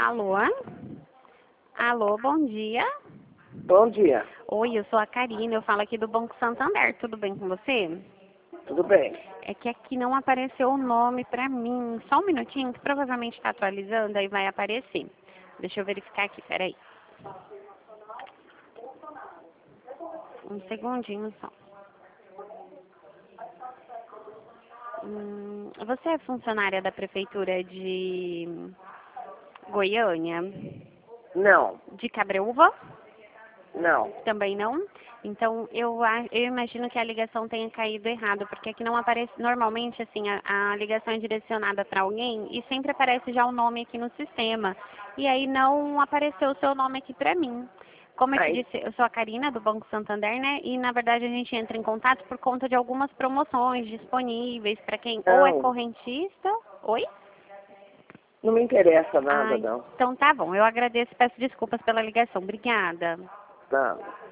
Alô? Alô, bom dia. Bom dia, Oi, eu sou a Karina, eu falo aqui do Banco Santander, tudo bem com você? tudo bem? É que aqui não apareceu o nome pra mim. Só um minutinho, que provavelmente está atualizando, aí vai aparecer. Deixa eu verificar aqui, peraí. Um segundinho só. Você é funcionária da Prefeitura de Goiânia? Não, De Cabreúva? não. Também não? Então, eu imagino que a ligação tenha caído errado, porque aqui não aparece, normalmente, assim, a ligação é direcionada para alguém e sempre aparece já o nome aqui no sistema. E aí não apareceu o seu nome aqui para mim. Como eu te Aí, disse, eu sou a Karina, do Banco Santander, né? E, na verdade, a gente entra em contato por conta de algumas promoções disponíveis para quem ou é não, correntista. Oi? não me interessa Ah, nada, não. então tá bom. Eu agradeço e peço desculpas pela ligação. Obrigada. Não.